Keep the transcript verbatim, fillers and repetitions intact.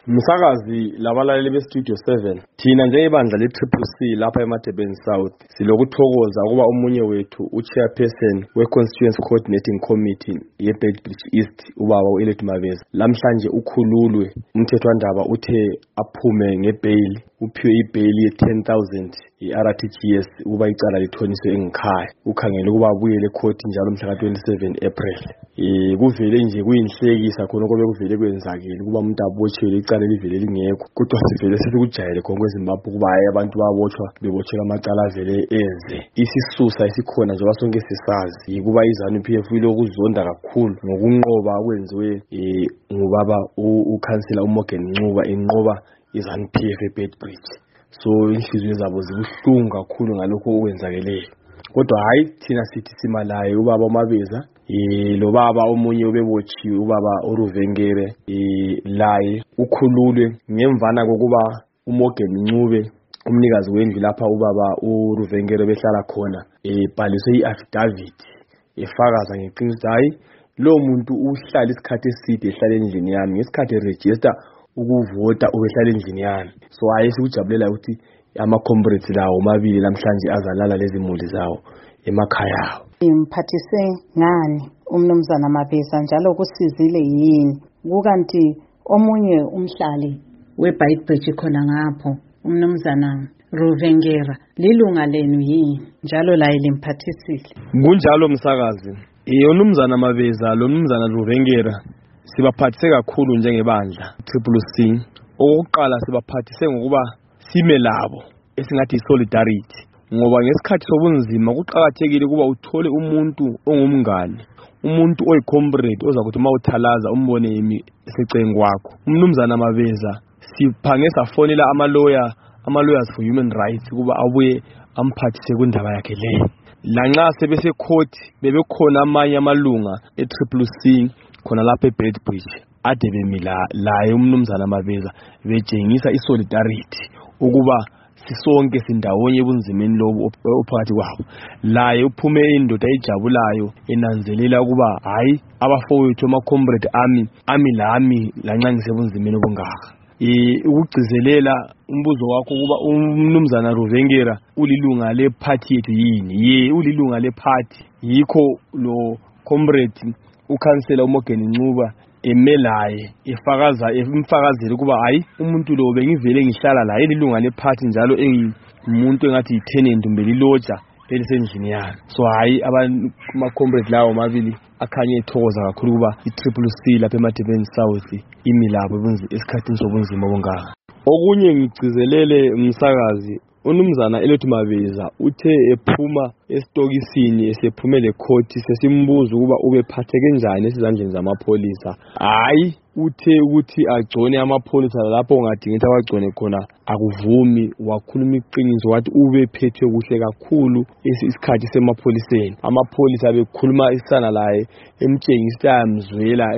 Msakazi labalaleli bestudio seven thina njengebandla le-Triple C lapha eMadebeni South silokuthokoza ukuba omunye wethu uchairperson we-Constituency Coordinating Committee ye-Beitbridge East ubaba u-Elliot Mabeza lamhlanje ukhululwe. Umthethwandaba uthe aphume ngebail, uphiwe ibail ye-ten thousand i-R T G S ukuba icala lithoniswe engikhaya. Ukhangele ukuba abuyele ecourt njalo mhla ka twenty-seven April. Eh kuvele nje kuyinhlekisa khona kobe kuvele kwenzakile ukuba umuntu abotshelwe icala livele lingekho, kodwa sivele sesikujayele konke eZimbabwe ukuba hayi abantu babotshwa bebotshelwa amacala vele eze. Isisusa esikhona njengoba sonke sisazi ukuba iZANU P F ilokuzonda kakhulu ngokunqoba okwenziwe eh ngubaba uKhansela uMorgan Ncube enqoba iZANU P F eBeitbridge. So inhliziyo zabo zibuhlungu kakhulu ngalokho okwenzakeleyo, kodwa hayi thina sithi simalaye ubaba uMabeza eh lo baba omunye ubebotshiwe ubaba uRuvengere eh laye ukhululwe ngemvana kokuba uMorgan Ncube umnikazi wendlu lapha ubaba uRuvengere behlala khona ebhaliswe i-affidavit efakaza ngeqiniso hayi lo muntu uhlala isikhathi eside ehlala endlini yami ngesikhathi eregister ukuvota ubehlala endlini yami. So hayi sikujabulela ukuthi ama comrades lawo omabili namhlanje azalala lezi imuli zawo emakhaya awo. Imphathise ngani umnumzana Mabeza njalo kusizile yini kukanti omunye umhlali weBeitbridge khona ngapho umnumzana Ruvengera lilunga lenu yini njalo laye limphathisile? Kunjalo msakazi. Eh umnumzana Mabeza lo mnumzana Ruvengera sibaphathise kakhulu njengebandla Triple C. Okokuqala sibaphathise ngokuba sime labo esingathi solidarity, ngoba ngesikhathi sobunzima kuqhakathekile kuba uthole umuntu ongumngane, umuntu oyicomrade ozakuthi mawuthalaza umbone yimi esecengu kwakho. Umnumzana Mabeza siphange safonela ama lawyer ama lawyers for human rights kuba abuye amphathise kundaba yakhe leyo. Lanxa sebese court bebekhona amanye amalunga e-Triple C khona lapha eBeitbridge ade bemila laye umnumzana Mabeza betshengisa isolidarity ukuba sisonke sindawonye ebunzimeni lobo ophakathi kwabo. Laye uphume indoda ejabulayo enanzelela ukuba hayi abafowethu ama comrade ami ami lami lanxa ngisebunzimeni obungaka. Eh ukugcizelela umbuzo wakho kuba umnumzana Ruvengera ulilunga le party yethu yini? Ye ulilunga le party, yikho lo comrade uKhansela uMorgan Ncube emelaye efakaza emfakazela kuba hayi umuntu lo bengivele ngihlala la elilunga le party njalo engimuntu engathi yitenant mbeli loja elisendlini yami. So hayi ama comrade lawo mabili akhanye ethokoza kakhulu kuba i-Triple C lapha eMadebeni South imilabo esikhathini sobunzima obungaka. Okunye ngigcizelele umsakazi unumzana Elliot Mabeza uthe ephuma esitokisini esephumele court sesimbuza ukuba ubephatheke njani esizandleni zamapholisa. Hayi uthe ukuthi agcone amapholisa lapho ungadingeka wagcone khona akuvumi, wakhuluma iqiniso wathi ubephethwe kuhle kakhulu isikhathi semapholiseni. Amapholisa bekhuluma isana laye emtshengisa amzwela